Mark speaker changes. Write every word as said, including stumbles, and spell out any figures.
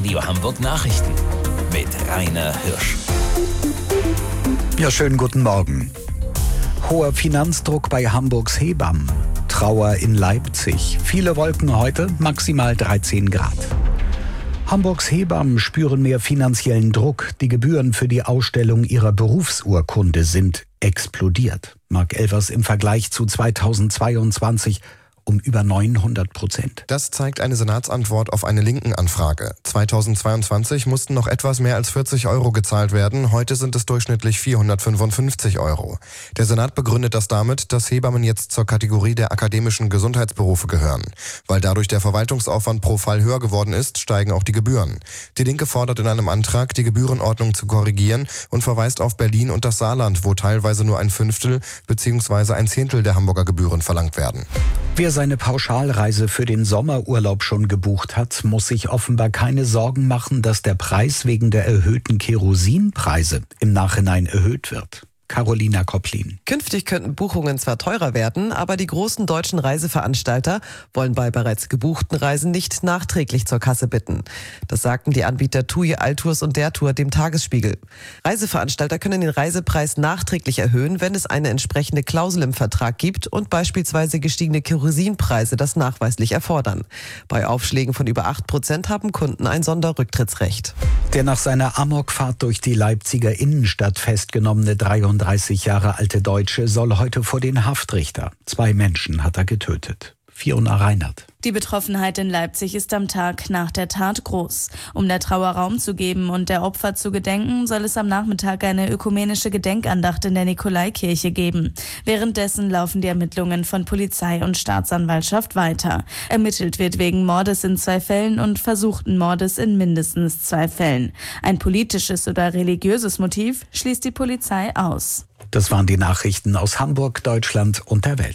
Speaker 1: Radio Hamburg Nachrichten mit Rainer Hirsch.
Speaker 2: Ja, schönen guten Morgen. Hoher Finanzdruck bei Hamburgs Hebammen. Trauer in Leipzig. Viele Wolken heute, maximal dreizehn Grad. Hamburgs Hebammen spüren mehr finanziellen Druck. Die Gebühren für die Ausstellung ihrer Berufsurkunde sind explodiert. Mark Elvers im Vergleich zu zweitausendzweiundzwanzig um über neunhundert Prozent.
Speaker 3: Das zeigt eine Senatsantwort auf eine Linken-Anfrage. zweitausendzweiundzwanzig mussten noch etwas mehr als vierzig Euro gezahlt werden. Heute sind es durchschnittlich vierhundertfünfundfünfzig Euro. Der Senat begründet das damit, dass Hebammen jetzt zur Kategorie der akademischen Gesundheitsberufe gehören. Weil dadurch der Verwaltungsaufwand pro Fall höher geworden ist, steigen auch die Gebühren. Die Linke fordert in einem Antrag, die Gebührenordnung zu korrigieren und verweist auf Berlin und das Saarland, wo teilweise nur ein Fünftel bzw. ein Zehntel der Hamburger Gebühren verlangt werden.
Speaker 2: Wer seine Pauschalreise für den Sommerurlaub schon gebucht hat, muss sich offenbar keine Sorgen machen, dass der Preis wegen der erhöhten Kerosinpreise im Nachhinein erhöht wird. Carolina Kopplin.
Speaker 4: Künftig könnten Buchungen zwar teurer werden, aber die großen deutschen Reiseveranstalter wollen bei bereits gebuchten Reisen nicht nachträglich zur Kasse bitten. Das sagten die Anbieter TUI, Altours und der Tour dem Tagesspiegel. Reiseveranstalter können den Reisepreis nachträglich erhöhen, wenn es eine entsprechende Klausel im Vertrag gibt und beispielsweise gestiegene Kerosinpreise das nachweislich erfordern. Bei Aufschlägen von über acht Prozent haben Kunden ein Sonderrücktrittsrecht.
Speaker 2: Der nach seiner Amokfahrt durch die Leipziger Innenstadt festgenommene dreiunddreißig Jahre alte Deutsche soll heute vor den Haftrichter. Zwei Menschen hat er getötet. Fiona Reinhardt.
Speaker 5: Die Betroffenheit in Leipzig ist am Tag nach der Tat groß. Um der Trauer Raum zu geben und der Opfer zu gedenken, soll es am Nachmittag eine ökumenische Gedenkandacht in der Nikolaikirche geben. Währenddessen laufen die Ermittlungen von Polizei und Staatsanwaltschaft weiter. Ermittelt wird wegen Mordes in zwei Fällen und versuchten Mordes in mindestens zwei Fällen. Ein politisches oder religiöses Motiv schließt die Polizei aus.
Speaker 2: Das waren die Nachrichten aus Hamburg, Deutschland und der Welt.